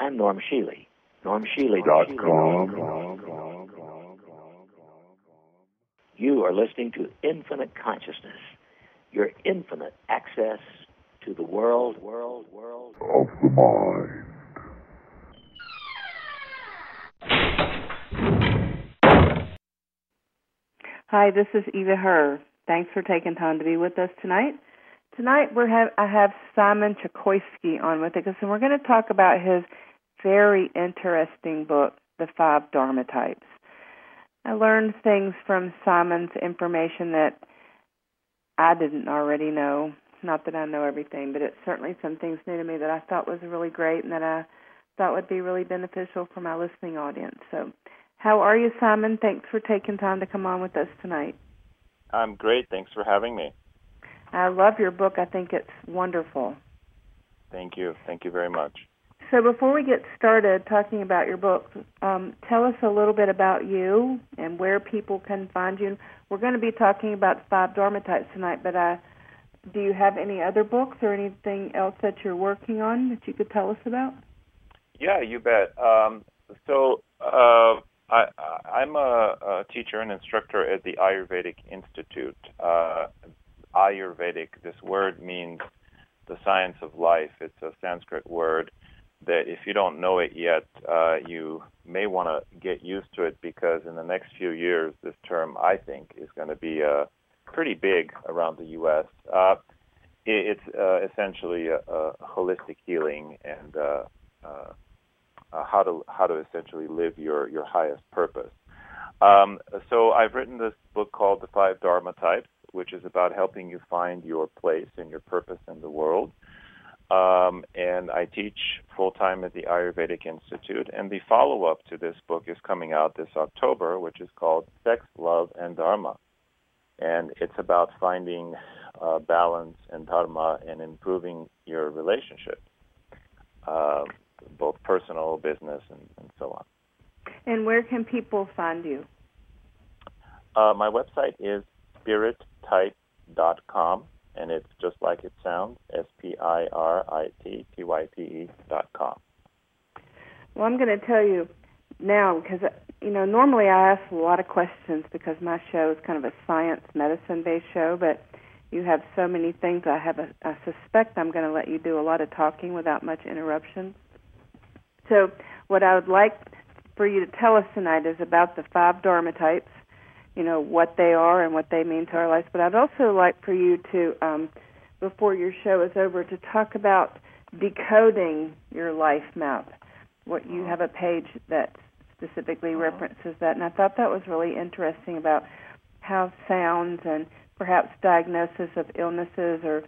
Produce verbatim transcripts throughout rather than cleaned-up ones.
I'm Norm Shealy. Norm Shealy dot com. You are listening to Infinite Consciousness, your infinite access to the world, world, world of the mind. Hi, this is Eva Herr. Thanks for taking time to be with us tonight. Tonight we're have I have Simon Chokoisky on with us, and we're going to talk about his very interesting book, The Five Dharma Types. I learned things from Simon's information that I didn't already know. Not that I know everything, but it's certainly some things new to me that I thought was really great and that I thought would be really beneficial for my listening audience. So, how are you, Simon? Thanks for taking time to come on with us tonight. I'm great. Thanks for having me. I love your book. I think it's wonderful. Thank you. Thank you very much. So before we get started talking about your book, um, tell us a little bit about you and where people can find you. We're going to be talking about five Dharma types tonight, but uh, do you have any other books or anything else that you're working on that you could tell us about? Yeah, you bet. Um, so uh, I, I'm a, a teacher and instructor at the Ayurvedic Institute. Uh, Ayurvedic, this word means the science of life. It's a Sanskrit word that if you don't know it yet, uh, you may want to get used to it, because in the next few years, this term, I think, is going to be uh, pretty big around the U S. Uh, it, it's uh, essentially a, a holistic healing and uh, uh, uh, how to how to essentially live your, your highest purpose. Um, so I've written this book called The Five Dharma Types, which is about helping you find your place and your purpose in the world. Um, and I teach full-time at the Ayurvedic Institute. And the follow-up to this book is coming out this October, which is called Sex, Love, and Dharma. And it's about finding uh, balance and dharma and improving your relationships, uh, both personal, business, and, and so on. And where can people find you? Uh, my website is spirit type dot com, and it's just like it sounds, S P I R I T T Y P E dot com. Well, I'm going to tell you now, because, you know, normally I ask a lot of questions because my show is kind of a science medicine-based show, but you have so many things. I have a, I suspect I'm going to let you do a lot of talking without much interruption. So what I would like for you to tell us tonight is about the five Dharma types, you know, what they are and what they mean to our lives. But I'd also like for you to, um, before your show is over, to talk about decoding your life map. What you have a page that specifically references that, and I thought that was really interesting about how sounds and perhaps diagnosis of illnesses, or,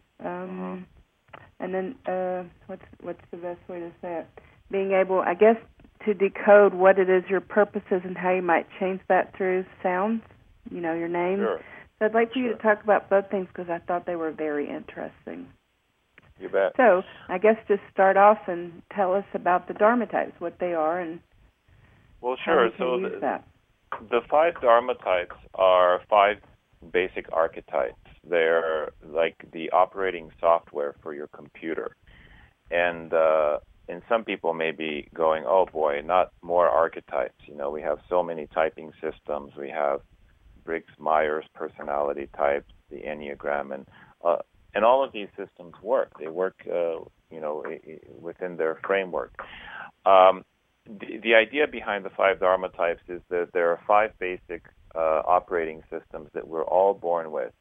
um, and then uh, what's what's the best way to say it? Being able, I guess, to decode what it is your purpose is and how you might change that through sounds, you know, your name. Sure. So I'd like for sure. you to talk about both things because I thought they were very interesting. You bet. So I guess just start off and tell us about the Dharma types, what they are, and well, sure. how we can so use the, that. the five Dharma types are five basic archetypes. They're like the operating software for your computer. And uh, and some people may be going, oh boy, not more archetypes. You know, we have so many typing systems. We have Briggs-Myers personality types, the Enneagram, and uh, and all of these systems work. They work, uh, you know, within their framework. Um, the, the idea behind the five Dharma types is that there are five basic uh, operating systems that we're all born with.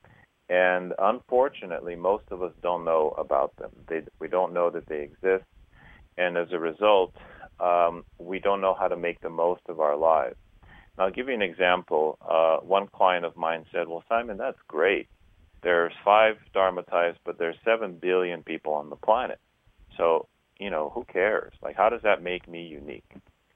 And unfortunately, most of us don't know about them. They, we don't know that they exist. And as a result, um, we don't know how to make the most of our lives. And I'll give you an example. Uh, one client of mine said, well, Simon, that's great. There's five Dharma types, but there's seven billion people on the planet. So, you know, who cares? Like, how does that make me unique?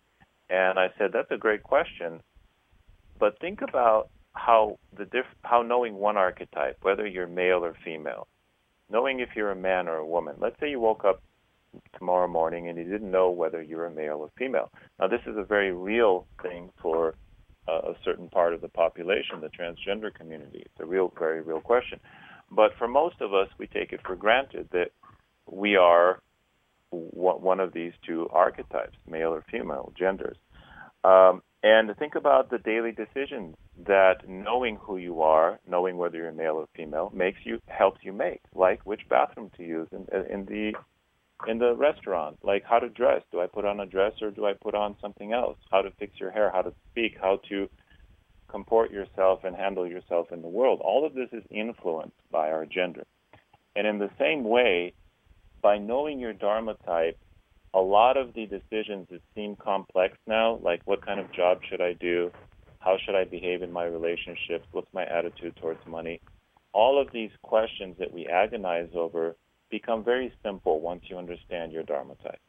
And I said, that's a great question. But think about how the diff- how knowing one archetype, whether you're male or female, knowing if you're a man or a woman. Let's say you woke up tomorrow morning and you didn't know whether you're a male or female. Now, this is a very real thing for uh, a certain part of the population, the transgender community. It's a real, very real question. But for most of us, we take it for granted that we are one of these two archetypes, male or female, genders. Um, and think about the daily decisions that knowing who you are, knowing whether you're male or female, makes you helps you make, like which bathroom to use in, in the in the restaurant, like how to dress. Do I put on a dress or do I put on something else? How to fix your hair, how to speak, how to comport yourself and handle yourself in the world. All of this is influenced by our gender. And in the same way, by knowing your Dharma type, a lot of the decisions that seem complex now, like what kind of job should I do, how should I behave in my relationships, what's my attitude towards money, all of these questions that we agonize over become very simple once you understand your Dharma type.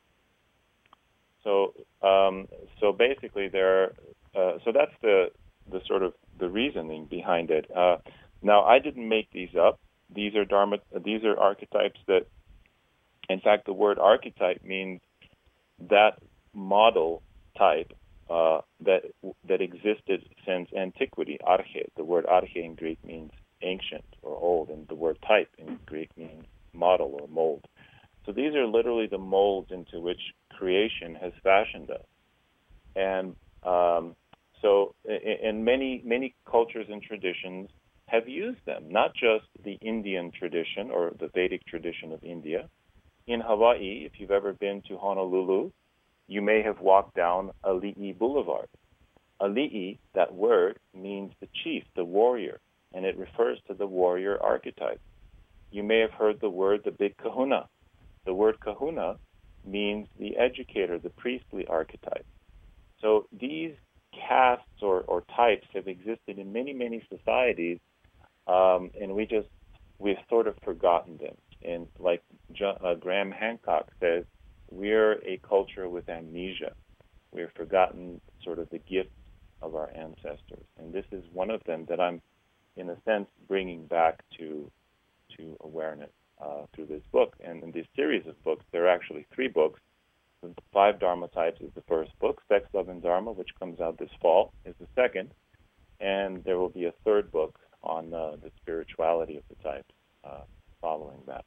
So, um, so basically, there. Uh, so that's the the sort of the reasoning behind it. Uh, now, I didn't make these up. These are Dharma. These are archetypes that, in fact, the word archetype means that model type uh, that that existed since antiquity. Arche. The word arche in Greek means ancient or old, and the word type in Greek means model or mold. So these are literally the molds into which creation has fashioned us. And um, so in, in many, many cultures and traditions have used them, not just the Indian tradition or the Vedic tradition of India. In Hawaii, if you've ever been to Honolulu, you may have walked down Ali'i Boulevard. Ali'i, that word, means the chief, the warrior, and it refers to the warrior archetype. You may have heard the word the big kahuna. The word kahuna means the educator, the priestly archetype. So these castes or, or types have existed in many, many societies, um, and we just, we've sort of forgotten them. And like John, uh, Graham Hancock says, we're a culture with amnesia. We've forgotten sort of the gifts of our ancestors. And this is one of them that I'm, in a sense, bringing back to to awareness uh, through this book. And in this series of books, there are actually three books. The Five Dharma Types is the first book. Sex, Love, and Dharma, which comes out this fall, is the second. And there will be a third book on uh, the spirituality of the types uh, following that.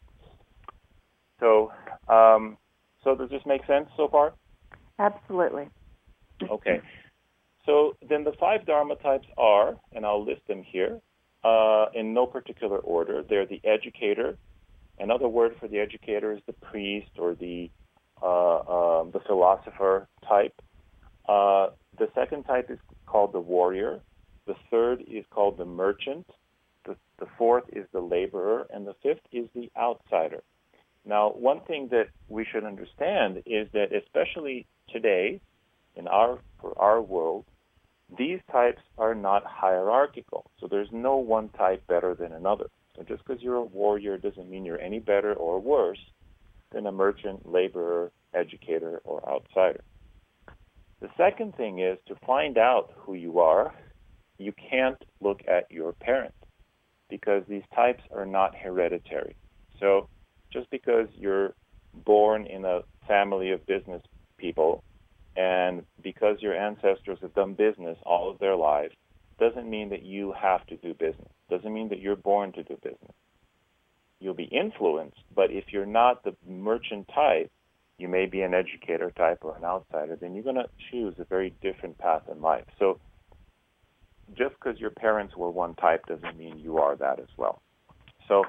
So, um, so does this make sense so far? Absolutely. Okay. So then the five Dharma types are, and I'll list them here, uh, in no particular order. They're the educator. Another word for the educator is the priest or the uh, uh, the philosopher type. Uh, the second type is called the warrior. The third is called the merchant. The, the fourth is the laborer. And the fifth is the outsider. Now, one thing that we should understand is that especially today, in our for our world, these types are not hierarchical. So there's no one type better than another. So just because you're a warrior doesn't mean you're any better or worse than a merchant, laborer, educator, or outsider. The second thing is to find out who you are, you can't look at your parents because these types are not hereditary. So just because you're born in a family of business people and because your ancestors have done business all of their lives, doesn't mean that you have to do business. Doesn't mean that you're born to do business. You'll be influenced, but if you're not the merchant type, you may be an educator type or an outsider, then you're going to choose a very different path in life. So just because your parents were one type doesn't mean you are that as well. So,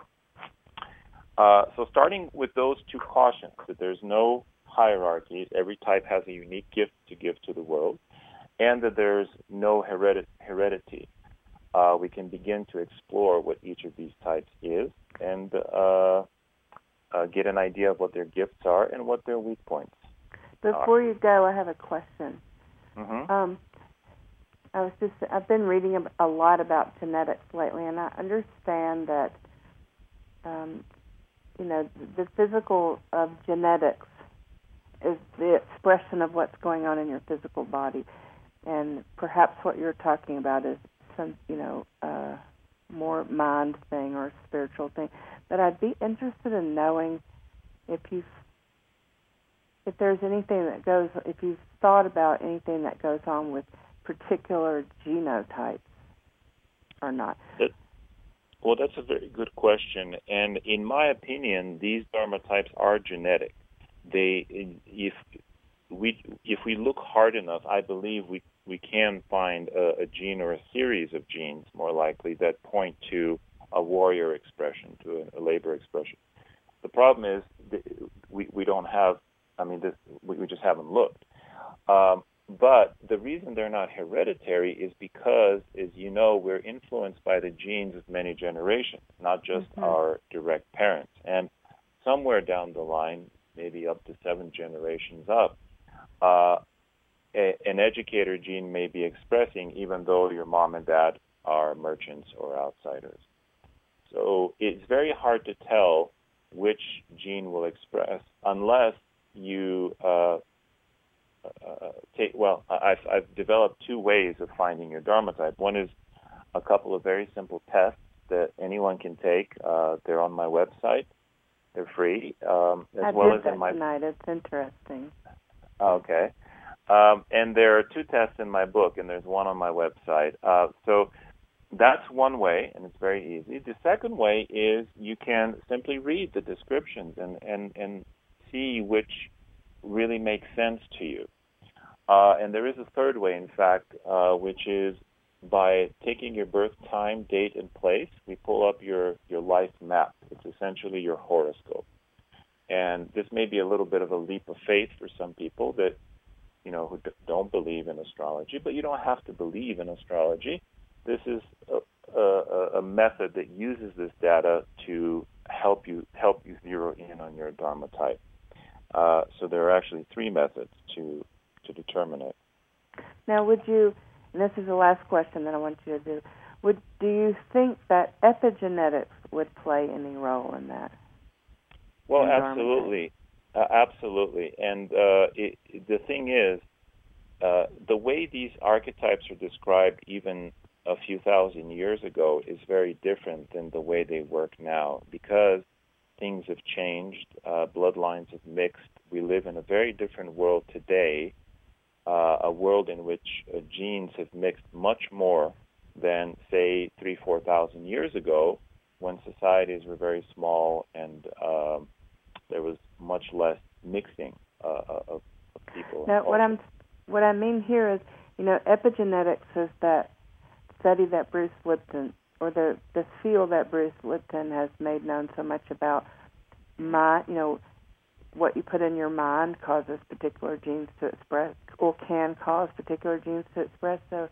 uh, so starting with those two cautions, that there's no hierarchies, every type has a unique gift to give to the world, and that there's no heredit- heredity. Uh, we can begin to explore what each of these types is and uh, uh, get an idea of what their gifts are and what their weak points Before are. you go, I have a question. Mm-hmm. Um, I was just I've been reading a lot about genetics lately, and I understand that um, you know the physical of genetics is the expression of what's going on in your physical body, and perhaps what you're talking about is some you know uh, more mind thing or spiritual thing. But I'd be interested in knowing if you if there's anything that goes if you've thought about anything that goes on with particular genotypes or not. That, well, that's a very good question. And in my opinion, these Dharma types are genetic. they if we if we look hard enough, I believe we we can find a, a gene or a series of genes, more likely, that point to a warrior expression, to a, a labor expression. The problem is that we we don't have. I mean, this, we, we just haven't looked. Um, but the reason they're not hereditary is because, as you know, we're influenced by the genes of many generations, not just mm-hmm. our direct parents. And somewhere down the line, maybe up to seven generations up, uh, a, an educator gene may be expressing, even though your mom and dad are merchants or outsiders. So it's very hard to tell which gene will express unless you uh, uh, take, well, I've, I've developed two ways of finding your Dharma type. One is a couple of very simple tests that anyone can take. Uh, they're on my website. They're free, um, as I well did as that in my... tonight. It's interesting. Okay. Um, and there are two tests in my book, and there's one on my website. Uh, so that's one way, and it's very easy. The second way is you can simply read the descriptions and, and, and see which really makes sense to you. Uh, and there is a third way, in fact, uh, which is by taking your birth time, date, and place, we pull up your, your life map. It's essentially your horoscope. And this may be a little bit of a leap of faith for some people that, you know, who d- don't believe in astrology, but you don't have to believe in astrology. This is a, a, a method that uses this data to help you help you zero in on your Dharma type. Uh, so there are actually three methods to to determine it. Now, would you, and this is the last question that I want you to do, would do you think that epigenetics would play any role in that? Well, in absolutely. Uh, absolutely. And uh, it, the thing is, uh, the way these archetypes are described even a few thousand years ago is very different than the way they work now, because things have changed, uh, bloodlines have mixed. We live in a very different world today, uh, a world in which uh, genes have mixed much more than, say, three, four thousand years ago, when societies were very small and um, there was much less mixing uh, of, of people. Now, what I'm, what I mean here is, you know, epigenetics is that study that Bruce Lipton, or the this field that Bruce Lipton has made known so much about, my, you know, what you put in your mind causes particular genes to express, or can cause particular genes to express. So,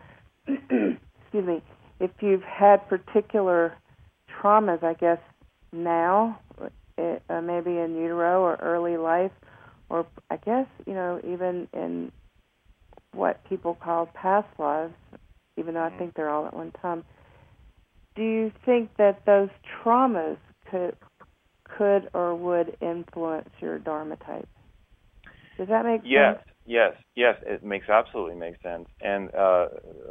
excuse me, if you've had particular traumas, I guess now, it, uh, maybe in utero or early life, or I guess, you know, even in what people call past lives, even though I think they're all at one time. Do you think that those traumas could could or would influence your Dharma type? Does that make yes, sense? Yes, yes, yes. It makes absolutely makes sense. And uh,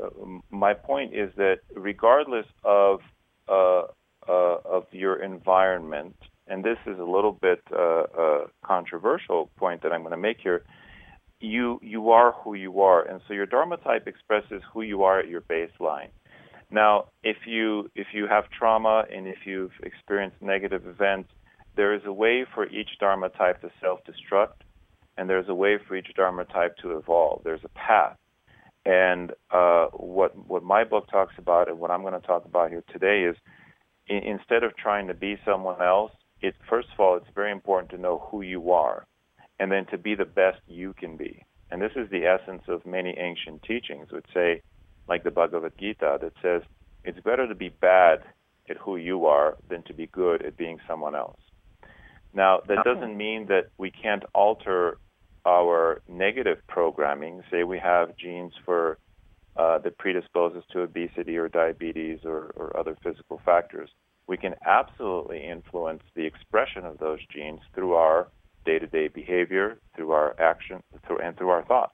my point is that regardless of uh, uh, of your environment, and this is a little bit uh, a controversial point that I'm going to make here, you you are who you are, and so your Dharma type expresses who you are at your baseline. Now, if you if you have trauma and if you've experienced negative events, there is a way for each Dharma type to self-destruct, and there's a way for each Dharma type to evolve. There's a path. And uh, what what my book talks about and what I'm going to talk about here today is, in, instead of trying to be someone else, it first of all, it's very important to know who you are, and then to be the best you can be. And this is the essence of many ancient teachings, which say, like the Bhagavad Gita, that says, it's better to be bad at who you are than to be good at being someone else. Now, that Okay. doesn't mean that we can't alter our negative programming. Say we have genes for uh, that predispose us to obesity or diabetes or, or other physical factors. We can absolutely influence the expression of those genes through our day-to-day behavior, through our action, through, and through our thoughts.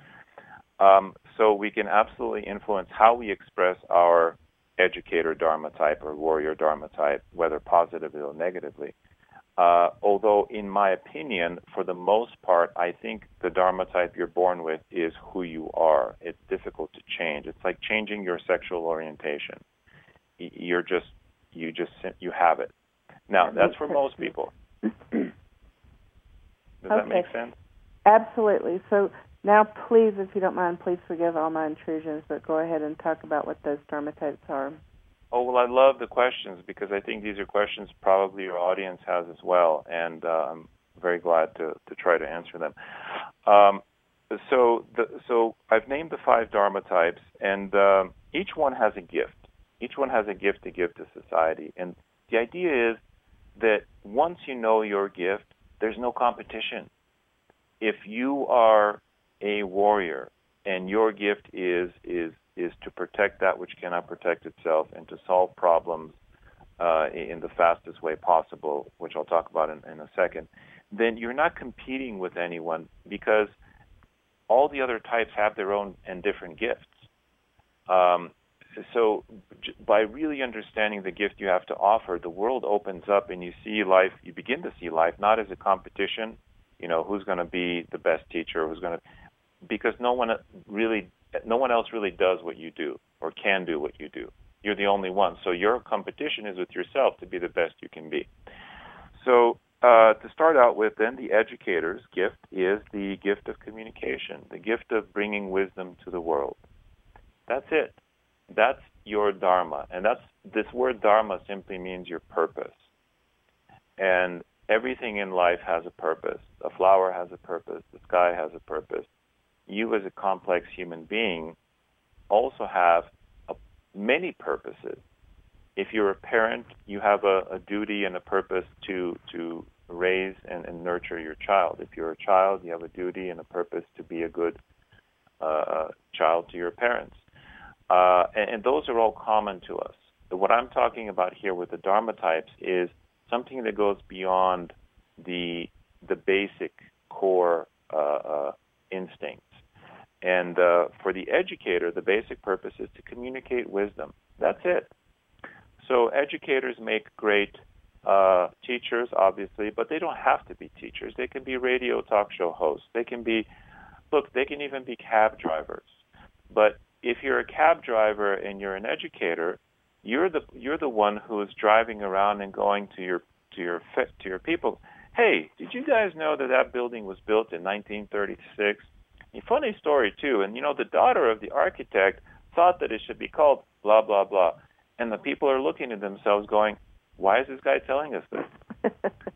Um, so we can absolutely influence how we express our educator Dharma type or warrior Dharma type, whether positively or negatively. Uh, although, in my opinion, for the most part, I think the Dharma type you're born with is who you are. It's difficult to change. It's like changing your sexual orientation. You're just, you just, you have it. Now, that's for most people. Does okay. that make sense? Absolutely. So now, please, if you don't mind, please forgive all my intrusions, but go ahead and talk about what those dharma types are. Oh, well, I love the questions because I think these are questions probably your audience has as well, and uh, I'm very glad to, to try to answer them. Um, so, the, so I've named the five dharma types, and um, each one has a gift. Each one has a gift to give to society, and the idea is that once you know your gift, there's no competition. If you are a warrior and your gift is is is to protect that which cannot protect itself and to solve problems uh, in the fastest way possible, which I'll talk about in, in a second, then you're not competing with anyone because all the other types have their own and different gifts. Um, so j- by really understanding the gift you have to offer, the world opens up and you see life, you begin to see life not as a competition, you know, who's going to be the best teacher, who's going to, because no one really, no one else really does what you do or can do what you do. You're the only one. So your competition is with yourself to be the best you can be. So uh, to start out with, then, the educator's gift is the gift of communication, the gift of bringing wisdom to the world. That's it. That's your dharma. And that's this word dharma simply means your purpose. And everything in life has a purpose. A flower has a purpose. The sky has a purpose. You as a complex human being also have a, many purposes. If you're a parent, you have a, a duty and a purpose to to raise and, and nurture your child. If you're a child, you have a duty and a purpose to be a good uh, child to your parents. Uh, and, and those are all common to us. But what I'm talking about here with the dharma types is something that goes beyond the the basic core uh, uh, instincts. And uh, for the educator, the basic purpose is to communicate wisdom. That's it. So educators make great uh, teachers, obviously, but they don't have to be teachers. They can be radio talk show hosts. They can be, look, they can even be cab drivers. But if you're a cab driver and you're an educator, you're the you're the one who is driving around and going to your to your to your people. Hey, did you guys know that that building was built in nineteen thirty-six? A funny story too. And you know, the daughter of the architect thought that it should be called blah blah blah, and the people are looking at themselves, going, "Why is this guy telling us this?"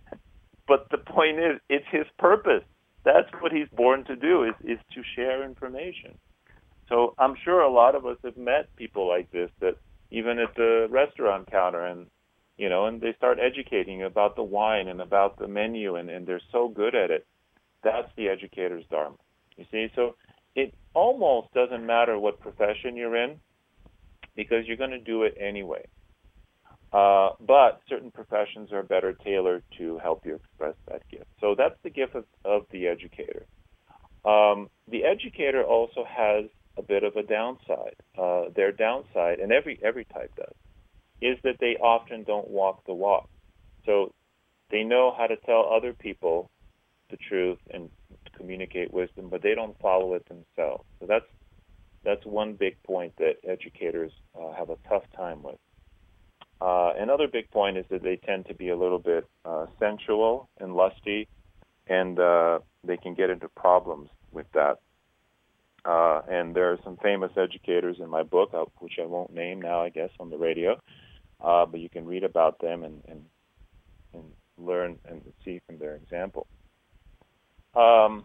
But the point is, it's his purpose. That's what he's born to do, is is to share information. So I'm sure a lot of us have met people like this, that even at the restaurant counter, and you know, and they start educating about the wine and about the menu, and, and they're so good at it. That's the educator's dharma. You see, so it almost doesn't matter what profession you're in, because you're going to do it anyway. Uh, but certain professions are better tailored to help you express that gift. So that's the gift of, of the educator. Um, the educator also has a bit of a downside. Uh, their downside, and every every type does, is that they often don't walk the walk. So they know how to tell other people the truth and to communicate wisdom, but they don't follow it themselves. So that's that's one big point that educators uh, have a tough time with. Uh, another big point is that they tend to be a little bit uh, sensual and lusty, and uh, they can get into problems with that. Uh, and there are some famous educators in my book, uh, which I won't name now, I guess, on the radio, uh, but you can read about them and, and, and learn and see from their example. Um,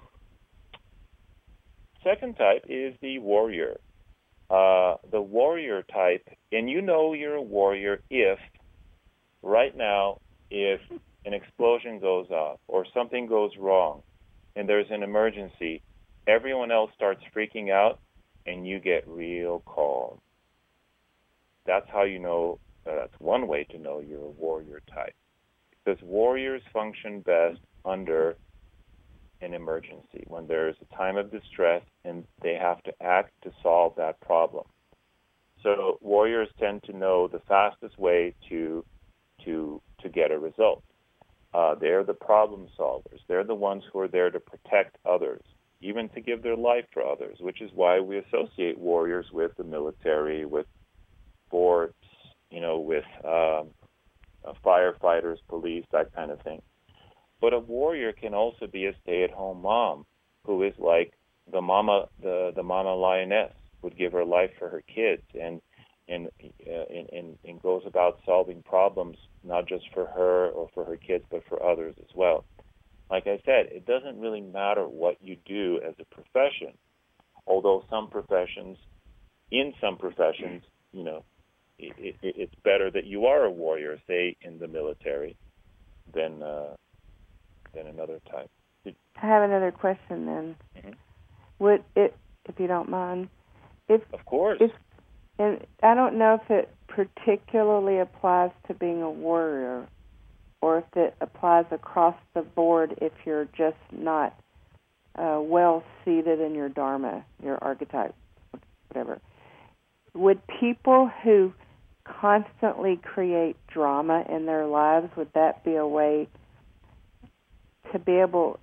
second type is the warrior. Uh, the warrior type, and you know you're a warrior if, right now, if an explosion goes off or something goes wrong and there's an emergency, everyone else starts freaking out and you get real calm. That's how you know, uh, that's one way to know you're a warrior type. Because warriors function best under an emergency, when there's a time of distress and they have to act to solve that problem. So warriors tend to know the fastest way to to to get a result. Uh, they're the problem solvers. They're the ones who are there to protect others, even to give their life for others, which is why we associate warriors with the military, with sports, you know, with um, uh, firefighters, police, that kind of thing. But a warrior can also be a stay-at-home mom who is like the mama, the, the mama lioness, would give her life for her kids and and, uh, and and and goes about solving problems not just for her or for her kids, but for others as well. Like I said, it doesn't really matter what you do as a profession, although some professions, in some professions, you know, it, it, it's better that you are a warrior, say in the military, than uh, than another type. I have another question then. Mm-hmm. Would it, if you don't mind, if of course, if and I don't know if it particularly applies to being a warrior, or if it applies across the board if you're just not uh, well seated in your dharma, your archetype, whatever. Would people who constantly create drama in their lives, would that be a way to be able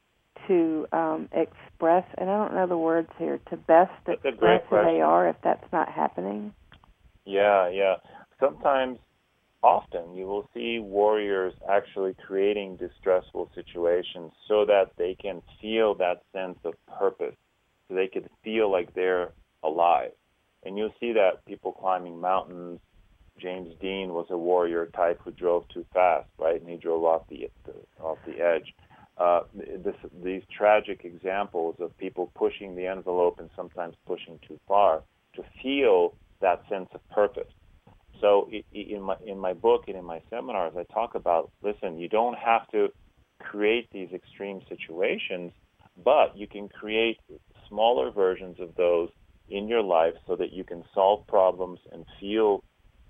to um, express, and I don't know the words here, to best that's express who they are if that's not happening? Yeah, yeah. Sometimes, often, you will see warriors actually creating distressful situations so that they can feel that sense of purpose, so they can feel like they're alive. And you'll see that people climbing mountains. James Dean was a warrior type who drove too fast, right? And he drove off the, the off the edge. Uh, this, these tragic examples of people pushing the envelope and sometimes pushing too far to feel that sense of purpose. So in my in my book and in my seminars, I talk about, listen, you don't have to create these extreme situations, but you can create smaller versions of those in your life so that you can solve problems and feel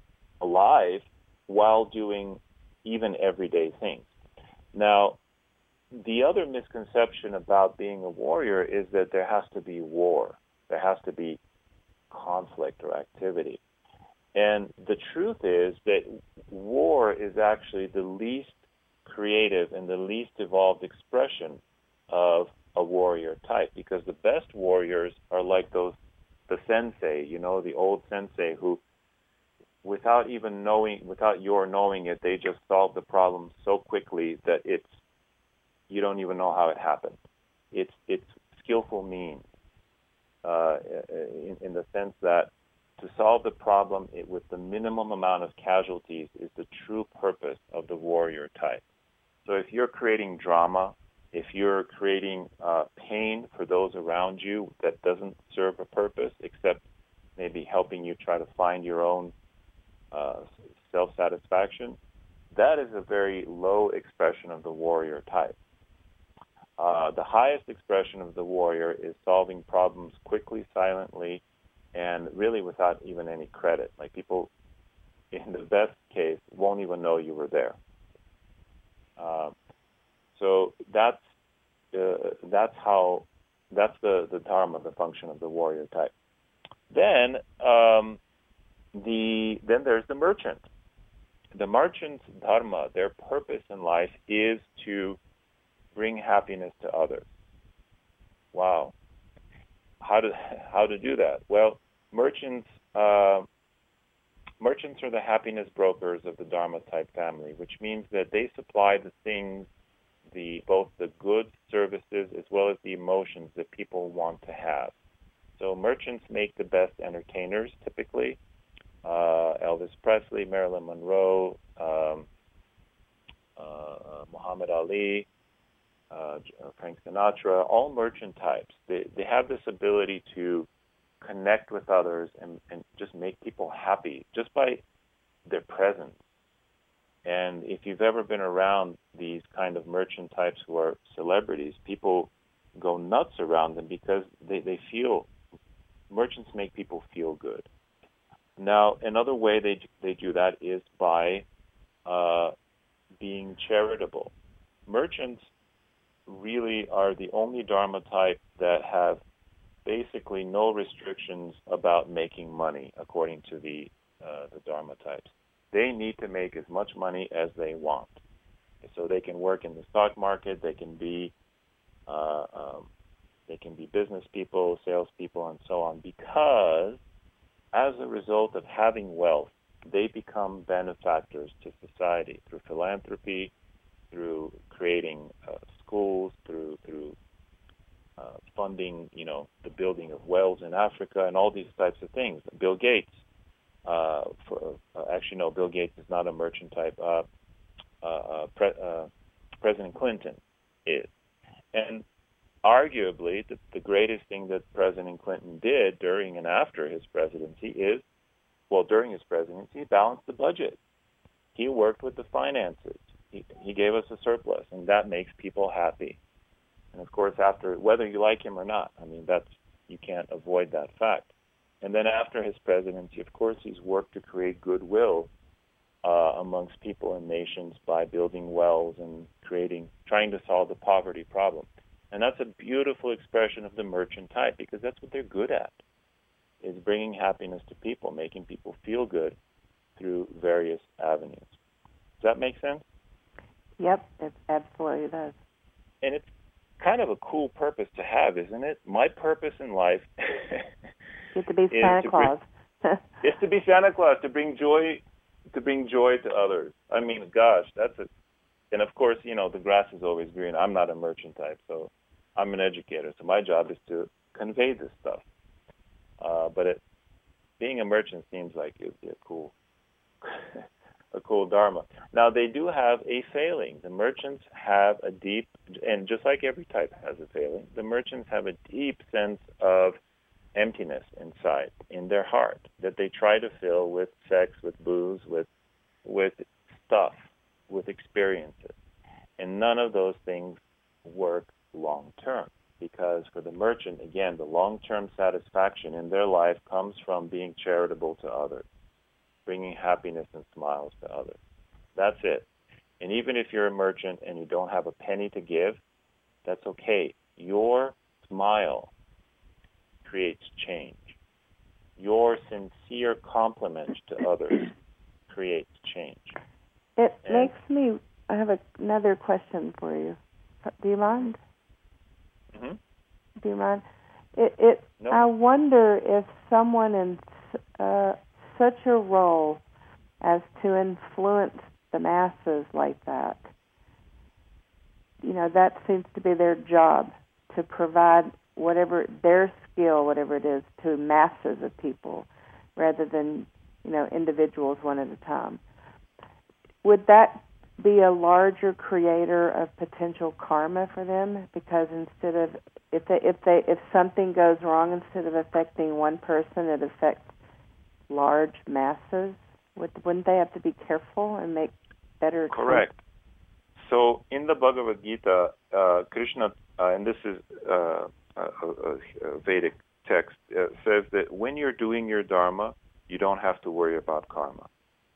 alive while doing even everyday things. Now, the other misconception about being a warrior is that there has to be war. There has to be conflict or activity. And the truth is that war is actually the least creative and the least evolved expression of a warrior type, because the best warriors are like those, the sensei, you know, the old sensei who, without even knowing, without your knowing it, they just solve the problem so quickly that it's, you don't even know how it happened. It's it's skillful means, uh, in, in the sense that to solve the problem it, with the minimum amount of casualties is the true purpose of the warrior type. So if you're creating drama, if you're creating uh, pain for those around you that doesn't serve a purpose except maybe helping you try to find your own uh, self-satisfaction, that is a very low expression of the warrior type. Uh, the highest expression of the warrior is solving problems quickly, silently, and really without even any credit. Like people, in the best case, won't even know you were there. Uh, so that's uh, that's how that's the, the dharma, the function of the warrior type. Then um, the then there's the merchant. The merchant's dharma, their purpose in life is to bring happiness to others. Wow. How to how to do that? Well, merchants uh, merchants are the happiness brokers of the Dharma type family, which means that they supply the things, the both the goods, services, as well as the emotions that people want to have. So merchants make the best entertainers, typically. Uh, Elvis Presley, Marilyn Monroe, um, uh, Muhammad Ali, Uh, Frank Sinatra, all merchant types. They they have this ability to connect with others and, and just make people happy just by their presence. And if you've ever been around these kind of merchant types who are celebrities, people go nuts around them because they, they feel, merchants make people feel good. Now, another way they they do that is by uh, being charitable. Merchants really are the only Dharma type that have basically no restrictions about making money, according to the uh, the Dharma types. They need to make as much money as they want. So they can work in the stock market, they can be uh, um, they can be business people, salespeople, and so on, because as a result of having wealth, they become benefactors to society through philanthropy, through creating uh, schools, through through uh, funding, you know, the building of wells in Africa, and all these types of things. Bill Gates, uh, for, uh, actually no, Bill Gates is not a merchant type. Uh, uh, uh, pre- uh, President Clinton is, and arguably the, the greatest thing that President Clinton did during and after his presidency is, well, during his presidency, he balanced the budget. He worked with the finances. He, he gave us a surplus, and that makes people happy. And of course, after, whether you like him or not, I mean, that's, you can't avoid that fact. And then after his presidency, of course, he's worked to create goodwill uh, amongst people and nations by building wells and creating, trying to solve the poverty problem. And that's a beautiful expression of the merchant type, because that's what they're good at, is bringing happiness to people, making people feel good through various avenues. Does that make sense? Yep, it absolutely does. And it's kind of a cool purpose to have, isn't it? My purpose in life Get to be Santa to Claus. Bring, is to be Santa Claus, to bring joy, to bring joy to others. I mean, gosh, that's a. And of course, you know, the grass is always green. I'm not a merchant type, so I'm an educator. So my job is to convey this stuff. Uh, but it, being a merchant seems like it would be a cool, a cool dharma. Now they do have a failing. The merchants have a deep, and just like every type has a failing, the merchants have a deep sense of emptiness inside, in their heart, that they try to fill with sex, with booze, with with stuff, with experiences. And none of those things work long term, because for the merchant, again, the long-term satisfaction in their life comes from being charitable to others, bringing happiness and smiles to others. That's it. And even if you're a merchant and you don't have a penny to give, that's okay. Your smile creates change. Your sincere compliment to others creates change. It and makes me, I have a, another question for you. Do you mind? Mm-hmm. Do you mind? It, it No. I wonder if someone in uh, such a role as to influence the masses like that, you know, that seems to be their job, to provide whatever their skill, whatever it is, to masses of people, rather than, you know, individuals one at a time. Would that be a larger creator of potential karma for them? Because instead of if they if they if something goes wrong, instead of affecting one person, it affects large masses. Would, wouldn't they have to be careful and make better? Correct. Choices? So in the Bhagavad Gita, uh, Krishna, uh, and this is uh, a, a, a Vedic text, uh, says that when you're doing your dharma, you don't have to worry about karma,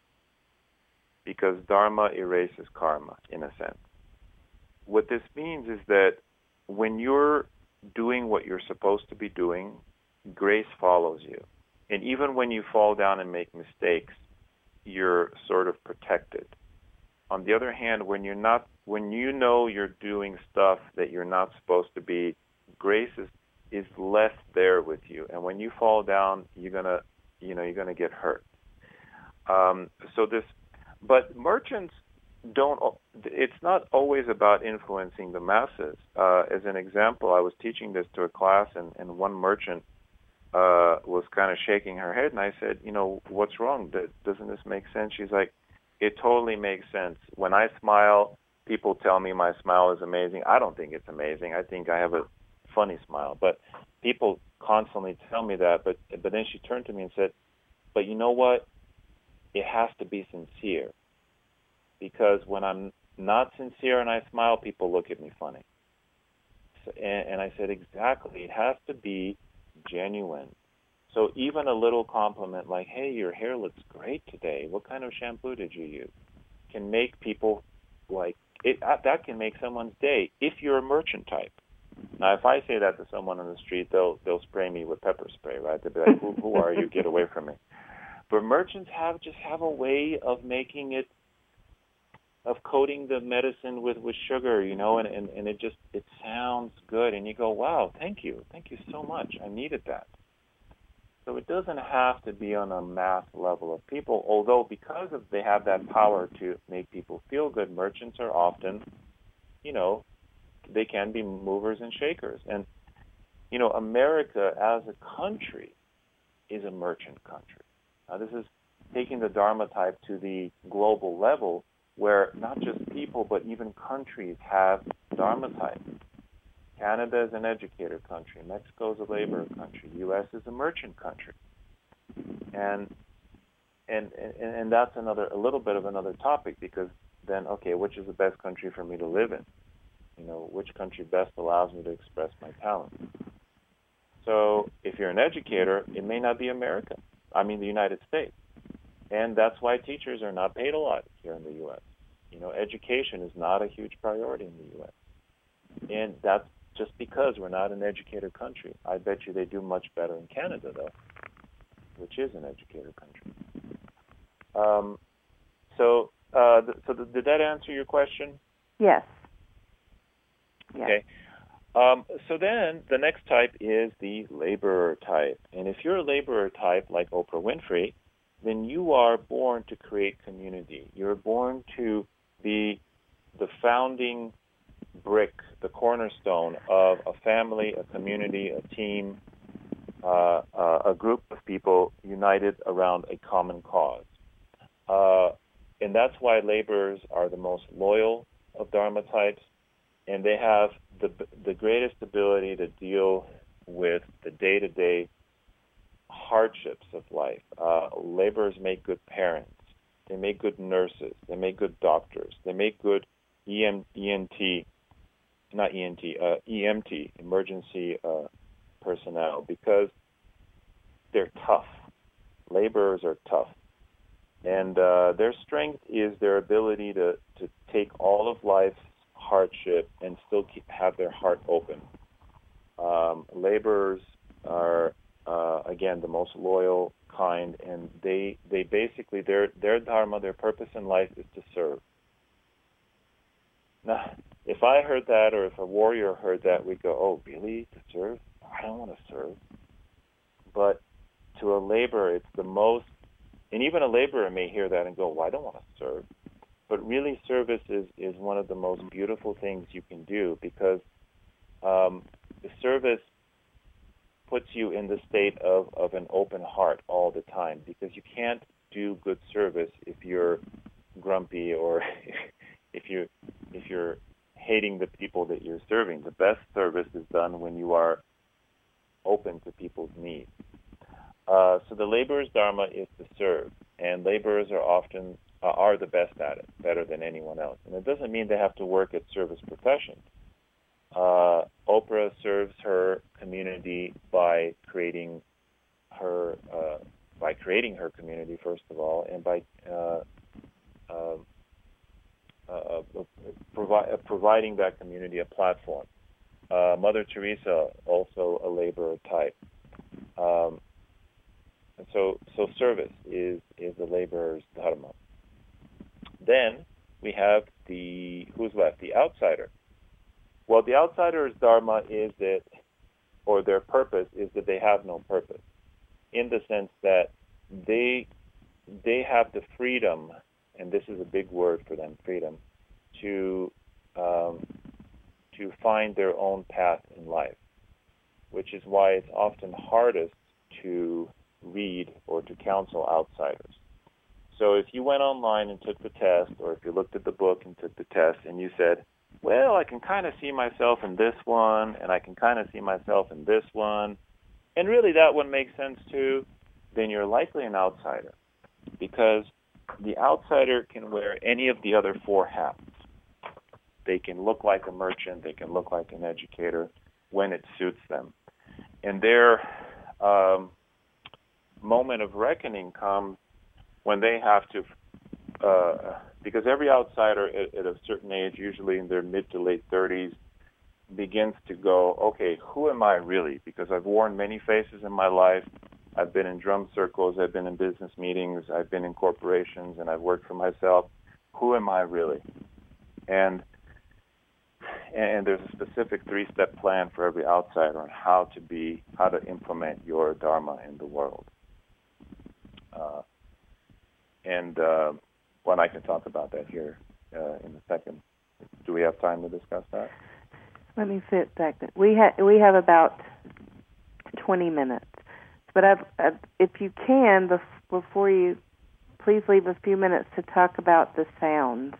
because dharma erases karma, in a sense. What this means is that when you're doing what you're supposed to be doing, grace follows you. And even when you fall down and make mistakes, you're sort of protected. On the other hand, when you're not, when you know you're doing stuff that you're not supposed to be, grace is, is less there with you. And when you fall down, you're gonna, you know, you're gonna get hurt. Um, so this, but merchants don't. It's not always about influencing the masses. Uh, as an example, I was teaching this to a class, and, and one merchant uh, was kind of shaking her head, and I said, you know, what's wrong? Doesn't this make sense? She's like, it totally makes sense. When I smile, people tell me my smile is amazing. I don't think it's amazing. I think I have a funny smile. But people constantly tell me that. But but then she turned to me and said, but you know what? It has to be sincere. Because when I'm not sincere and I smile, people look at me funny. So, and, and I said, exactly. It has to be genuine. So even a little compliment like, hey, your hair looks great today. What kind of shampoo did you use? Can make people like, it, that can make someone's day if you're a merchant type. Now, if I say that to someone on the street, they'll they'll spray me with pepper spray, right? They'll be like, who, who are you? Get away from me. But merchants have just have a way of making it, of coating the medicine with, with sugar, you know, and, and, and it just, it sounds good. And you go, wow, thank you. Thank you so much. I needed that. So it doesn't have to be on a mass level of people, although because of they have that power to make people feel good, merchants are often, you know, they can be movers and shakers. And, you know, America as a country is a merchant country. Now, this is taking the Dharma type to the global level where not just people but even countries have Dharma type. Canada is an educator country. Mexico is a labor country. U S is a merchant country. And and and, and that's another a little bit of another topic, because then, okay, which is the best country for me to live in? You know, which country best allows me to express my talent? So if you're an educator, it may not be America. I mean, the United States. And that's why teachers are not paid a lot here in the U S. You know, education is not a huge priority in the U S. And that's just because we're not an educator country. I bet you they do much better in Canada, though, which is an educator country. Um, so, uh, th- so th- did that answer your question? Yes. Yes. Okay. Um, so then the next type is the laborer type. And if you're a laborer type like Oprah Winfrey, then you are born to create community. You're born to be the founding brick, the cornerstone of a family, a community, a team, uh, uh, a group of people united around a common cause. Uh, and that's why laborers are the most loyal of Dharma types, and they have the the greatest ability to deal with the day-to-day hardships of life. Uh, laborers make good parents. They make good nurses. They make good doctors. They make good E M, E N T, not E N T, uh, E M T, emergency uh, personnel, because they're tough. Laborers are tough. And uh, their strength is their ability to, to take all of life's hardship and still keep, have their heart open. Um, laborers are, uh, again, the most loyal kind, and they they basically, their their dharma, their purpose in life is to serve. Now, if I heard that, or if a warrior heard that, we'd go, oh, really? To serve? I don't want to serve. But to a laborer, it's the most, and even a laborer may hear that and go, well, I don't want to serve. But really, service is, is one of the most beautiful things you can do, because um, the service puts you in the state of, of an open heart all the time, because you can't do good service if you're grumpy or if you if you're hating the people that you're serving. The best service is done when you are open to people's needs. Uh, so the laborer's dharma is to serve, and laborers are often uh, are the best at it, better than anyone else. And it doesn't mean they have to work at service professions. Uh, Oprah serves her community by creating her uh, by creating her community, first of all, and by uh, uh, uh, provi- uh, providing that community a platform. Uh, Mother Teresa, also a laborer type. Um, and so, so service is is the laborer's dharma. Then we have the who's left, the outsider. Well, the outsider's dharma is that, or their purpose is that they have no purpose, in the sense that they they have the freedom, and this is a big word for them, freedom, to um, to find their own path in life, which is why it's often hardest to read or to counsel outsiders. So if you went online and took the test, or if you looked at the book and took the test, and you said, well, I can kind of see myself in this one, and I can kind of see myself in this one, and really that one makes sense too, then you're likely an outsider, because the outsider can wear any of the other four hats. They can look like a merchant, they can look like an educator when it suits them. And their um, moment of reckoning comes when they have to, uh, because every outsider at, at a certain age, usually in their mid to late thirties, begins to go, okay, who am I really? Because I've worn many faces in my life. I've been in drum circles, I've been in business meetings, I've been in corporations, and I've worked for myself. Who am I really? And and there's a specific three-step plan for every outsider on how to be, how to implement your Dharma in the world. Uh, and uh, well, I can talk about that here uh, in a second. Do we have time to discuss that? Let me sit back. We have we have about twenty minutes, but I've, I've, if you can, before you, please leave a few minutes to talk about the sounds.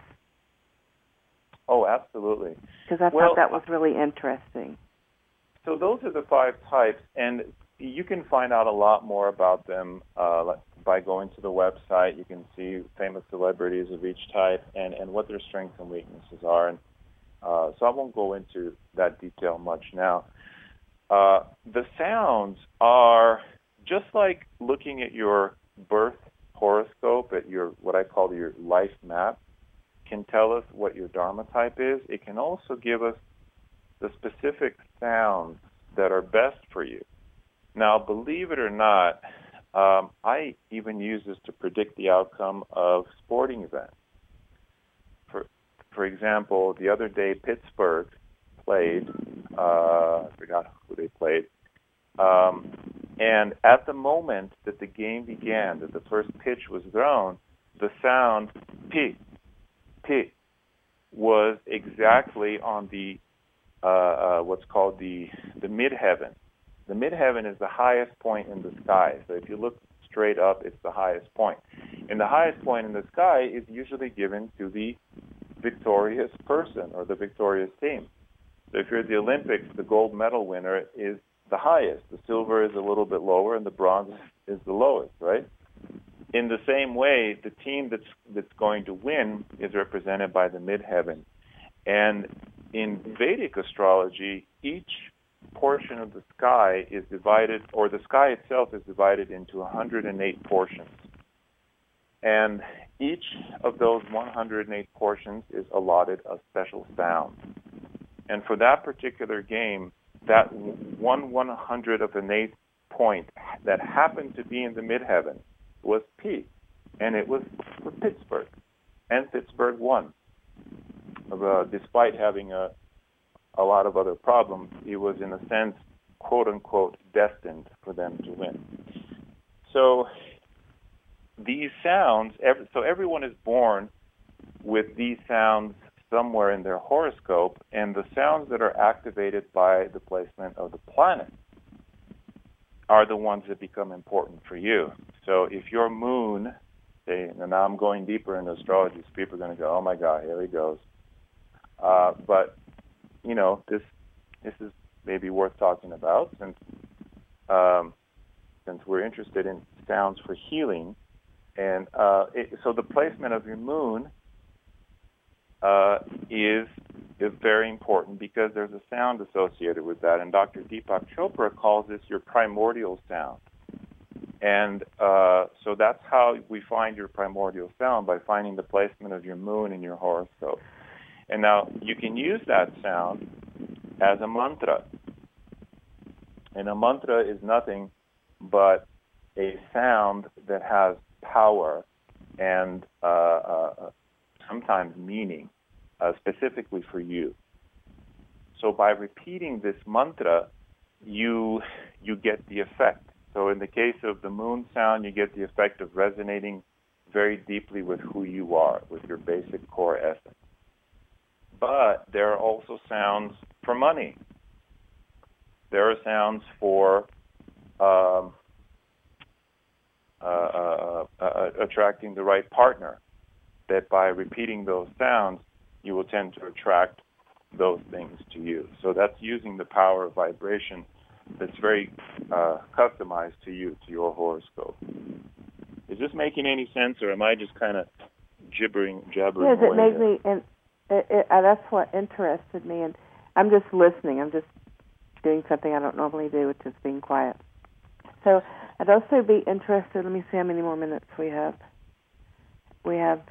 Oh, absolutely. Because I well, thought that was really interesting. So those are the five types, and you can find out a lot more about them uh, by going to the website. You can see famous celebrities of each type and, and what their strengths and weaknesses are. And uh, so I won't go into that detail much now. Uh, the sounds are just like looking at your birth horoscope, at your what I call your life map, can tell us what your Dharma type is. It can also give us the specific sounds that are best for you. Now, believe it or not, um, I even use this to predict the outcome of sporting events. For for example, the other day, Pittsburgh played, uh, I forgot who they played, um, and at the moment that the game began, that the first pitch was thrown, the sound, P, P, was exactly on the uh, uh, what's called the the midheaven. The midheaven is the highest point in the sky. So if you look straight up, it's the highest point. And the highest point in the sky is usually given to the victorious person or the victorious team. So if you're at the Olympics, the gold medal winner is the highest. The silver is a little bit lower, and the bronze is the lowest, right? In the same way, the team that's that's going to win is represented by the midheaven. And in Vedic astrology, each portion of the sky is divided, or the sky itself is divided into one hundred eight portions. And each of those one hundred eight portions is allotted a special sound. And for that particular game, that one one hundred of an eighth point that happened to be in the midheaven was P, and it was for Pittsburgh, and Pittsburgh won. Uh, despite having a a lot of other problems, it was in a sense, quote unquote, destined for them to win. So these sounds, every, so everyone is born with these sounds somewhere in their horoscope, and the sounds that are activated by the placement of the planet are the ones that become important for you. So if your moon, say, and now I'm going deeper into astrology, so people are going to go, oh my God, here he goes. Uh, but, you know, this this is maybe worth talking about since um, since we're interested in sounds for healing. And uh, it, so the placement of your moon uh, is is very important because there's a sound associated with that. And Doctor Deepak Chopra calls this your primordial sound. And uh, so that's how we find your primordial sound, by finding the placement of your moon in your horoscope. And now you can use that sound as a mantra. And a mantra is nothing but a sound that has power and uh, uh, sometimes meaning, uh, specifically for you. So by repeating this mantra, you you get the effect. So in the case of the moon sound, you get the effect of resonating very deeply with who you are, with your basic core essence. But there are also sounds for money. There are sounds for um, uh, uh, uh, attracting the right partner, that by repeating those sounds, you will tend to attract those things to you. So that's using the power of vibration that's very uh, customized to you, to your horoscope. Is this making any sense, or am I just kind of gibbering, jabbering Yes, away it made here? me, and it, it, uh, that's what interested me, and I'm just listening. I'm just doing something I don't normally do, which is being quiet. So I'd also be interested, let me see how many more minutes we have. We have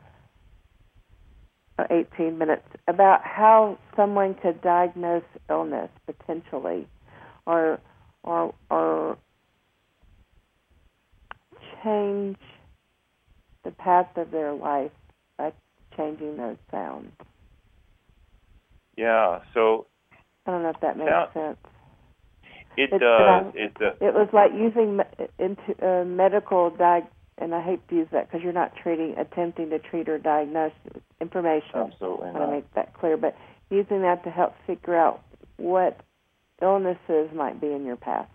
uh, eighteen minutes, about how someone could diagnose illness, potentially, or or or change the path of their life by changing those sounds. Yeah. So I don't know if that makes sound, sense. It It's, does. I, It does. It was like using me- into uh, medical diag, and I hate to use that because you're not treating, attempting to treat or diagnose information. Absolutely I want to not. make that clear, but using that to help figure out what illnesses might be in your path.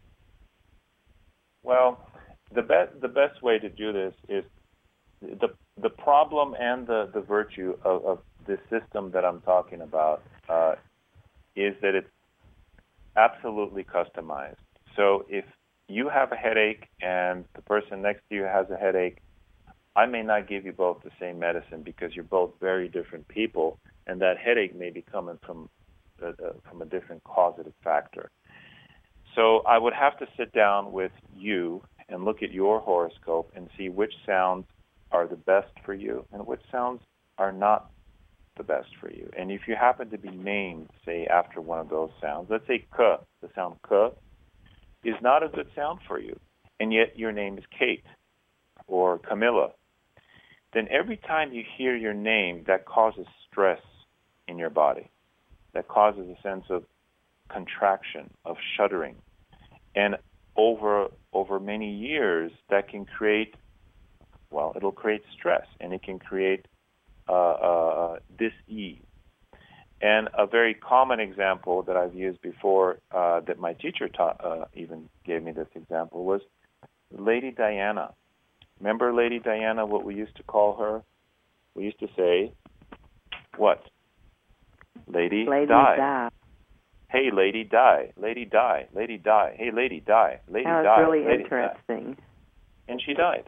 Well, the best the best way to do this is the the problem and the, the virtue of, of this system that I'm talking about uh, is that it's absolutely customized. So if you have a headache and the person next to you has a headache, I may not give you both the same medicine because you're both very different people, and that headache may be coming from uh, uh, from a different causative factor. So I would have to sit down with you and look at your horoscope and see which sounds are the best for you and which sounds are not the best for you. And if you happen to be named, say, after one of those sounds, let's say K, the sound K, is not a good sound for you, and yet your name is Kate or Camilla, then every time you hear your name, that causes stress in your body. That causes a sense of contraction, of shuddering. And over over many years, that can create, well, it'll create stress, and it can create uh, uh, dis-ease. And a very common example that I've used before, uh, that my teacher taught, uh, even gave me this example, was Lady Diana. Remember Lady Diana, what we used to call her? We used to say, what? Lady, Lady die. die. Hey, lady, die. Lady, die. Lady, die. Hey, lady, die. Lady, That was die. really lady, interesting. Die. And she died.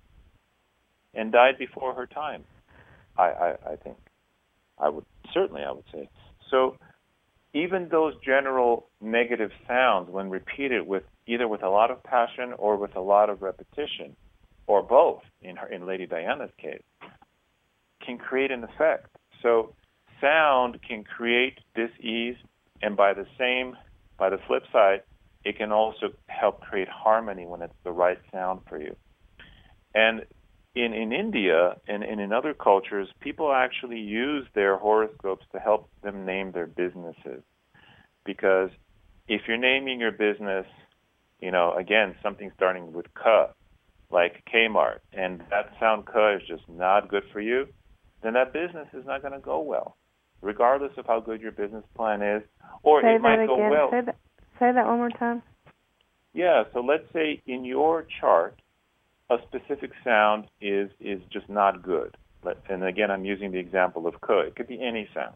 And died before her time, I, I, I think. I would, certainly I would say. So even those general negative sounds, when repeated with either with a lot of passion or with a lot of repetition, or both, in her, in Lady Diana's case, can create an effect. So sound can create dis-ease, and by the same, by the flip side, it can also help create harmony when it's the right sound for you. And in, in India and, and in other cultures, people actually use their horoscopes to help them name their businesses. Because if you're naming your business, you know, again, something starting with K, like Kmart, and that sound K is just not good for you, then that business is not going to go well, regardless of how good your business plan is, or Say it might that go again. well. Say that, say that one more time. Yeah, so let's say in your chart, a specific sound is is just not good. And again, I'm using the example of K. It could be any sound.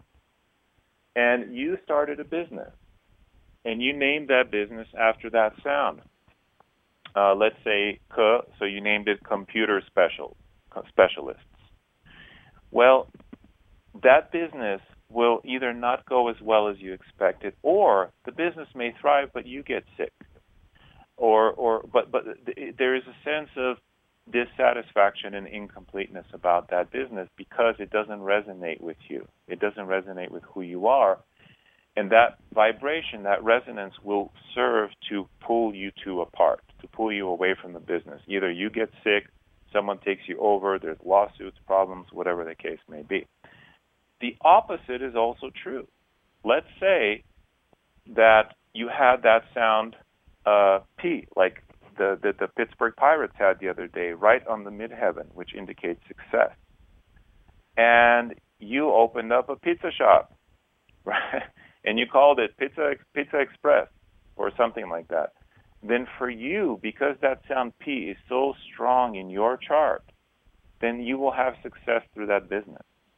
And you started a business, and you named that business after that sound. Uh, let's say K, so you named it Computer Special Specialists. Well, that business will either not go as well as you expected, or the business may thrive, but you get sick. Or, or, but, but there is a sense of dissatisfaction and incompleteness about that business because it doesn't resonate with you. It doesn't resonate with who you are, and that vibration, that resonance, will serve to pull you two apart, to pull you away from the business. Either you get sick, someone takes you over, there's lawsuits, problems, whatever the case may be. The opposite is also true. Let's say that you had that sound uh, P, like the, the, the Pittsburgh Pirates had the other day, right on the midheaven, which indicates success. And you opened up a pizza shop, right? And you called it Pizza Pizza Express or something like that. Then for you, because that sound P is so strong in your chart, then you will have success through that business.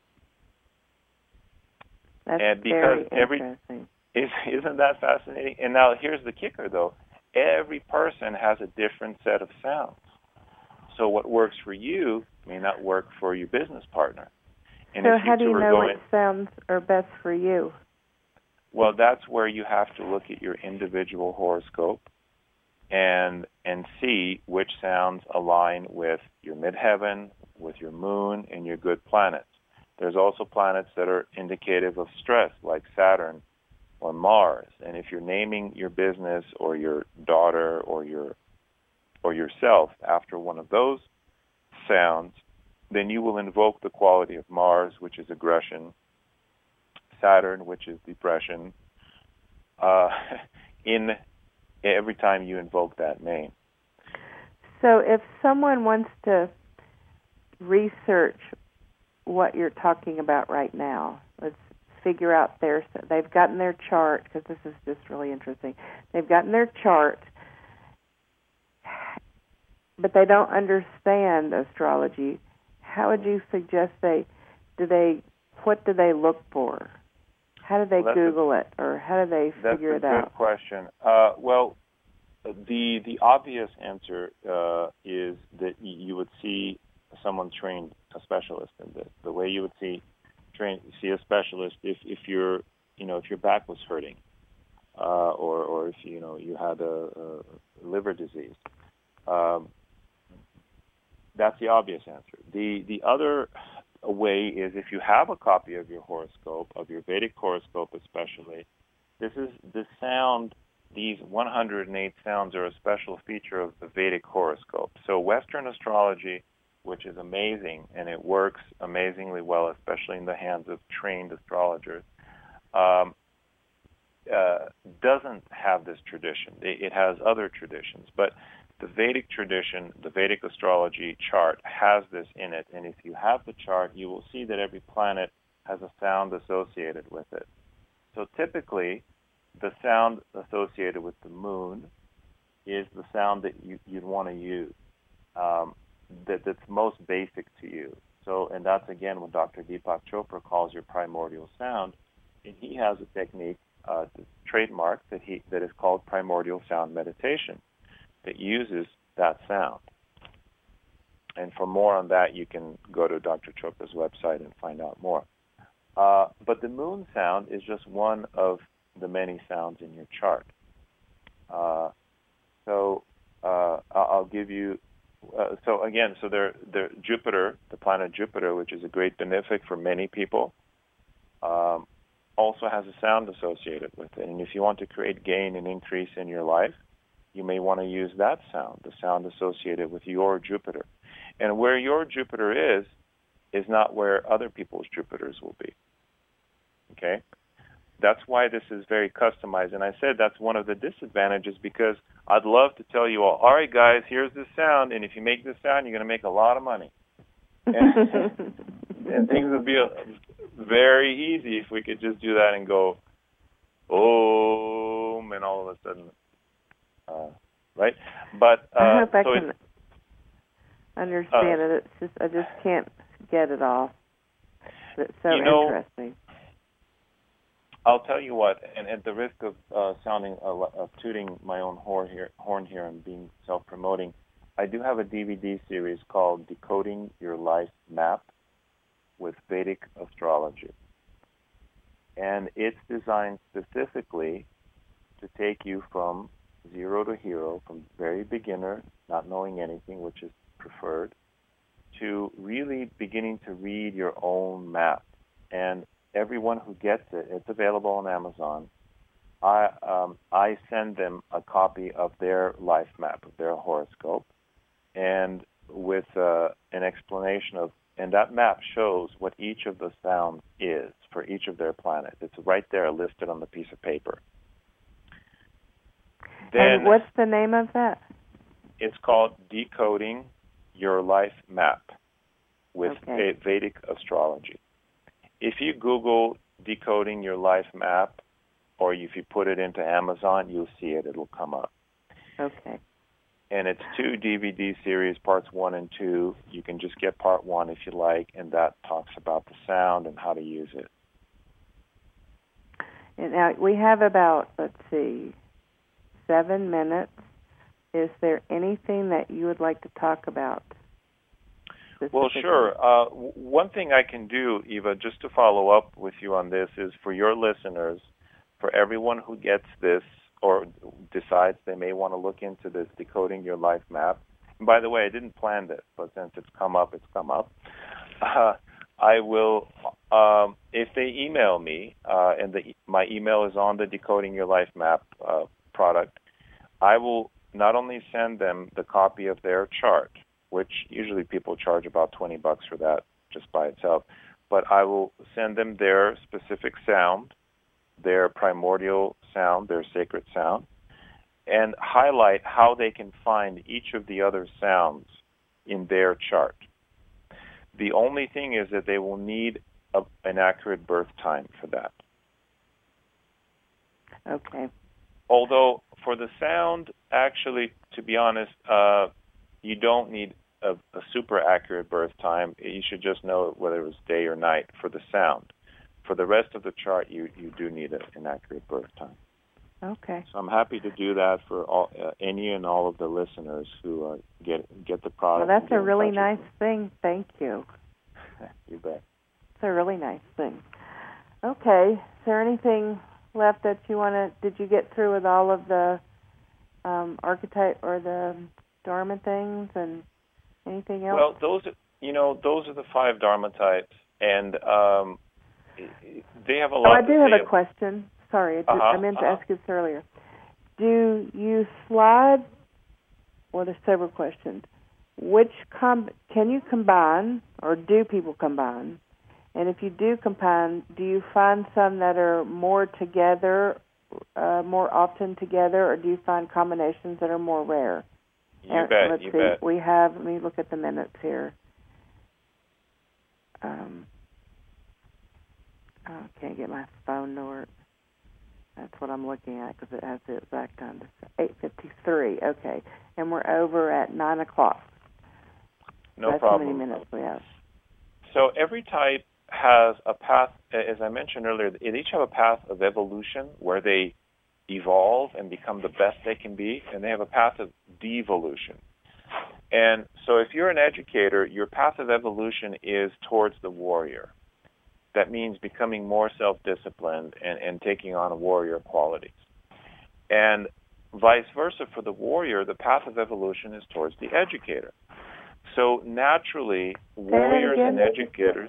That's and because very every, interesting. is, isn't that fascinating? And now here's the kicker, though. Every person has a different set of sounds. So what works for you may not work for your business partner. And so if how you do two you are know going, which sounds are best for you? Well, that's where you have to look at your individual horoscope and and see which sounds align with your midheaven, with your moon, and your good planets. There's also planets that are indicative of stress, like Saturn or Mars. And if you're naming your business or your daughter or your or yourself after one of those sounds, then you will invoke the quality of Mars, which is aggression. Saturn, which is depression, uh, in every time you invoke that name. So if someone wants to research what you're talking about right now, let's figure out their, they've gotten their chart, because this is just really interesting. They've gotten their chart, but they don't understand astrology. How would you suggest they, do they, what do they look for? How do they well, Google a, it, or how do they figure it out? That's a good question. Uh, well, the the obvious answer uh, is that you would see someone trained, a specialist in this. The way you would see train see a specialist if if you're you know if your back was hurting, uh, or or if you know you had a, a liver disease. Um, that's the obvious answer. The the other way is if you have a copy of your horoscope, of your Vedic horoscope especially, this is the sound, these one hundred eight sounds are a special feature of the Vedic horoscope. So Western astrology, which is amazing, and it works amazingly well, especially in the hands of trained astrologers, um, uh, doesn't have this tradition. It, it has other traditions, but the Vedic tradition, the Vedic astrology chart has this in it, and if you have the chart, you will see that every planet has a sound associated with it. So typically, the sound associated with the moon is the sound that you, you'd want to use, um, that, that's most basic to you. So, and that's again what Doctor Deepak Chopra calls your primordial sound, and he has a technique, uh, trademark that he that is called primordial sound meditation, that uses that sound. And for more on that, you can go to Doctor Chopra's website and find out more. Uh, but the moon sound is just one of the many sounds in your chart. Uh, so uh, I'll give you, uh, so again, so there, there, Jupiter, the planet Jupiter, which is a great benefic for many people, um, also has a sound associated with it. And if you want to create gain and increase in your life, you may want to use that sound, the sound associated with your Jupiter. And where your Jupiter is, is not where other people's Jupiters will be. Okay? That's why this is very customized. And I said that's one of the disadvantages, because I'd love to tell you all, all right, guys, here's this sound, and if you make this sound, you're going to make a lot of money. And, and things would be a, very easy if we could just do that and go, boom, and all of a sudden, Uh, right, but uh, I hope I so can it, understand uh, it. It's just I just can't get it all. It's so you know, interesting. I'll tell you what, and at the risk of uh, sounding uh, of tooting my own horn here, horn here, and being self-promoting, I do have a D V D series called "Decoding Your Life Map" with Vedic astrology, and it's designed specifically to take you from zero to hero, from very beginner, not knowing anything, which is preferred, to really beginning to read your own map. And everyone who gets it, it's available on Amazon. I um, I send them a copy of their life map, of their horoscope, and with uh, an explanation of, and that map shows what each of the sounds is for each of their planets. It's right there listed on the piece of paper. Then, and what's the name of that? It's called Decoding Your Life Map with Okay. Vedic astrology. If you Google Decoding Your Life Map, or if you put it into Amazon, you'll see it. It'll come up. Okay. And it's two D V D series, parts one and two. You can just get part one if you like, and that talks about the sound and how to use it. And now we have about, let's see, seven minutes. Is there anything that you would like to talk about? Well, sure. Uh, w- one thing I can do, Eva, just to follow up with you on this, is for your listeners, for everyone who gets this or decides they may want to look into this Decoding Your Life Map. And by the way, I didn't plan this, but since it's come up, it's come up. Uh, I will, um, if they email me, uh, and the, my email is on the Decoding Your Life Map uh, product, I will not only send them the copy of their chart, which usually people charge about twenty bucks for that just by itself, but I will send them their specific sound, their primordial sound, their sacred sound, and highlight how they can find each of the other sounds in their chart. The only thing is that they will need a, an accurate birth time for that. Okay. Although for the sound, actually, to be honest, uh, you don't need a, a super accurate birth time. You should just know whether it was day or night for the sound. For the rest of the chart, you, you do need a, an accurate birth time. Okay. So I'm happy to do that for all, uh, any and all of the listeners who uh, get get the product. Well, that's a really nice thing. Thank you. You bet. It's a really nice thing. Okay. Is there anything left that you want to? Did you get through with all of the um, archetype or the Dharma things and anything else? Well, those are, you know those are the five Dharma types, and um, they have a lot. Oh, I to do say have a about. question. Sorry, I, did, Uh-huh, I meant to uh-huh. ask this earlier. Do you slide? Well, there's several questions. Which com- can you combine, or do people combine? And if you do combine, do you find some that are more together, uh, more often together, or do you find combinations that are more rare? You and, bet. Let's you see. bet. We have. Let me look at the minutes here. Um, oh, I can't get my phone to work. That's what I'm looking at because it has the exact time. eight fifty-three. Okay, and we're over at nine o'clock. No That's problem. how many minutes we have. So every type has a path, as I mentioned earlier, they each have a path of evolution where they evolve and become the best they can be, and they have a path of devolution. And so if you're an educator, your path of evolution is towards the warrior. That means becoming more self-disciplined and, and taking on warrior qualities. And vice versa for the warrior, the path of evolution is towards the educator. So naturally, warriors and educators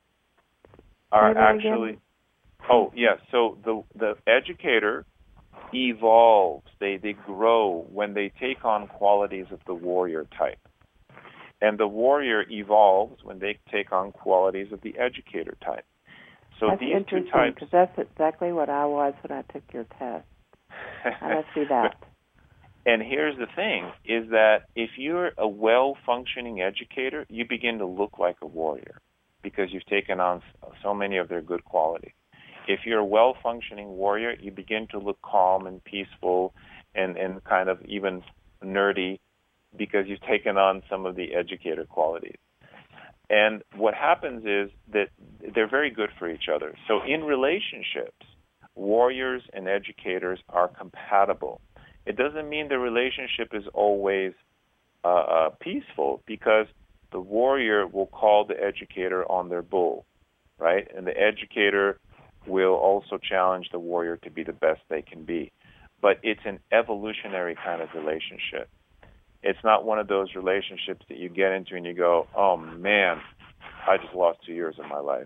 are actually, oh, yes, so the, the educator evolves, they, they grow when they take on qualities of the warrior type. And the warrior evolves when they take on qualities of the educator type. So that's these two interesting types, because that's exactly what I was when I took your test. I see that. And here's the thing, is that if you're a well-functioning educator, you begin to look like a warrior because you've taken on so many of their good qualities. If you're a well-functioning warrior, you begin to look calm and peaceful and, and kind of even nerdy because you've taken on some of the educator qualities. And what happens is that they're very good for each other. So in relationships, warriors and educators are compatible. It doesn't mean the relationship is always uh, uh, peaceful because the warrior will call the educator on their bull, right? And the educator will also challenge the warrior to be the best they can be. But it's an evolutionary kind of relationship. It's not one of those relationships that you get into and you go, oh, man, I just lost two years of my life.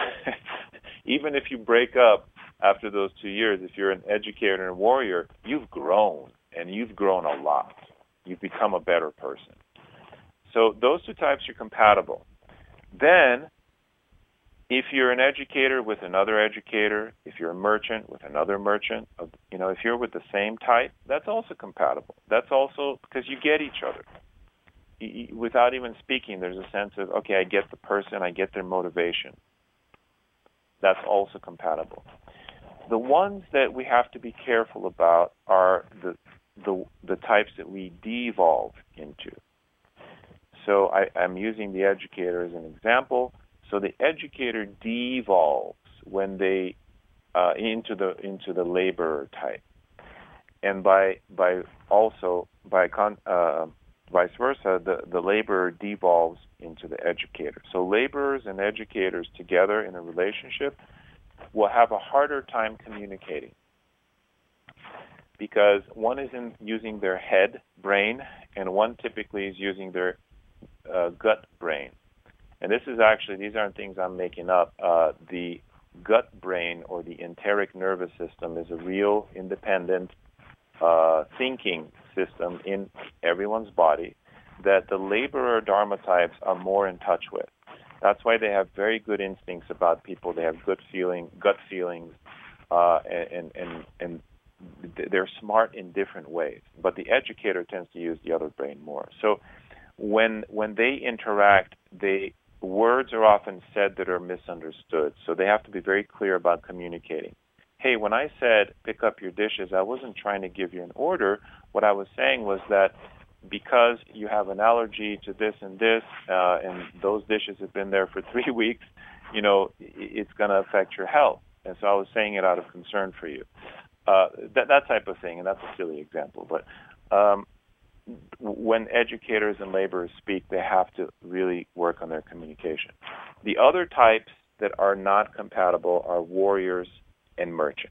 Even if you break up after those two years, if you're an educator and a warrior, you've grown, and you've grown a lot. You've become a better person. So those two types are compatible. Then, if you're an educator with another educator, if you're a merchant with another merchant, you know, if you're with the same type, that's also compatible. That's also because you get each other. You, you, without even speaking, there's a sense of, okay, I get the person, I get their motivation. That's also compatible. The ones that we have to be careful about are the the, the types that we devolve into. So I, I'm using the educator as an example. So the educator devolves when they uh, into the into the laborer type, and by by also by con, uh, vice versa, the the laborer devolves into the educator. So laborers and educators together in a relationship will have a harder time communicating because one is in using their head brain, and one typically is using their uh, gut brain. And this is actually, these aren't things I'm making up. Uh, the gut brain or the enteric nervous system is a real independent uh, thinking system in everyone's body that the laborer dharma types are more in touch with. That's why they have very good instincts about people. They have good feeling, gut feelings, uh, and, and, and they're smart in different ways. But the educator tends to use the other brain more. So when when they interact, they words are often said that are misunderstood. So they have to be very clear about communicating. Hey, when I said pick up your dishes, I wasn't trying to give you an order. What I was saying was that because you have an allergy to this and this, uh, and those dishes have been there for three weeks, you know, it's going to affect your health. And so I was saying it out of concern for you. Uh, that, that type of thing, and that's a silly example. But um, when educators and laborers speak, they have to really work on their communication. The other types that are not compatible are warriors and merchants.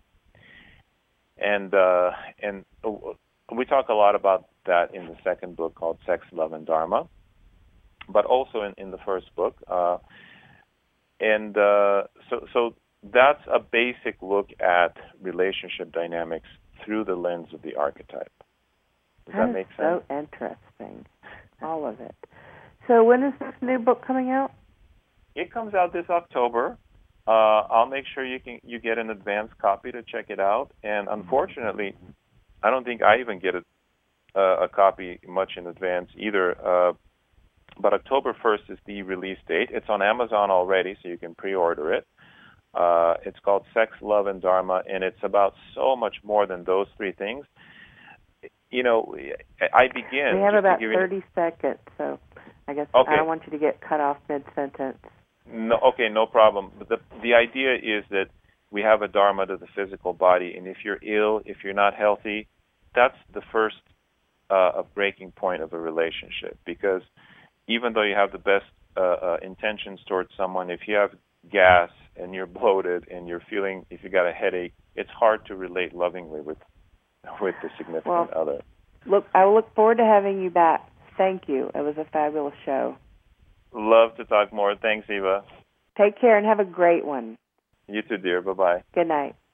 And uh, and we talk a lot about that in the second book called Sex, Love, and Dharma, but also in, in the first book. Uh, and uh, so, so that's a basic look at relationship dynamics through the lens of the archetype. Does that, that make sense? So interesting, all of it. So when is this new book coming out? It comes out this October. Uh, I'll make sure you can you get an advance copy to check it out. And unfortunately, I don't think I even get a, uh, a copy much in advance either. Uh, but October first is the release date. It's on Amazon already, so you can pre-order it. Uh, it's called Sex, Love, and Dharma, and it's about so much more than those three things. You know, I begin... We have about thirty seconds, so I guess okay. I don't want you to get cut off mid-sentence. No, okay, no problem. But the, the idea is that we have a dharma to the physical body, and if you're ill, if you're not healthy, that's the first uh, breaking point of a relationship. Because even though you have the best uh, uh, intentions towards someone, if you have gas and you're bloated and you're feeling, if you got a headache, it's hard to relate lovingly with with the significant well, other. Look, I look forward to having you back. Thank you. It was a fabulous show. Love to talk more. Thanks, Eva. Take care and have a great one. You too, dear. Bye-bye. Good night.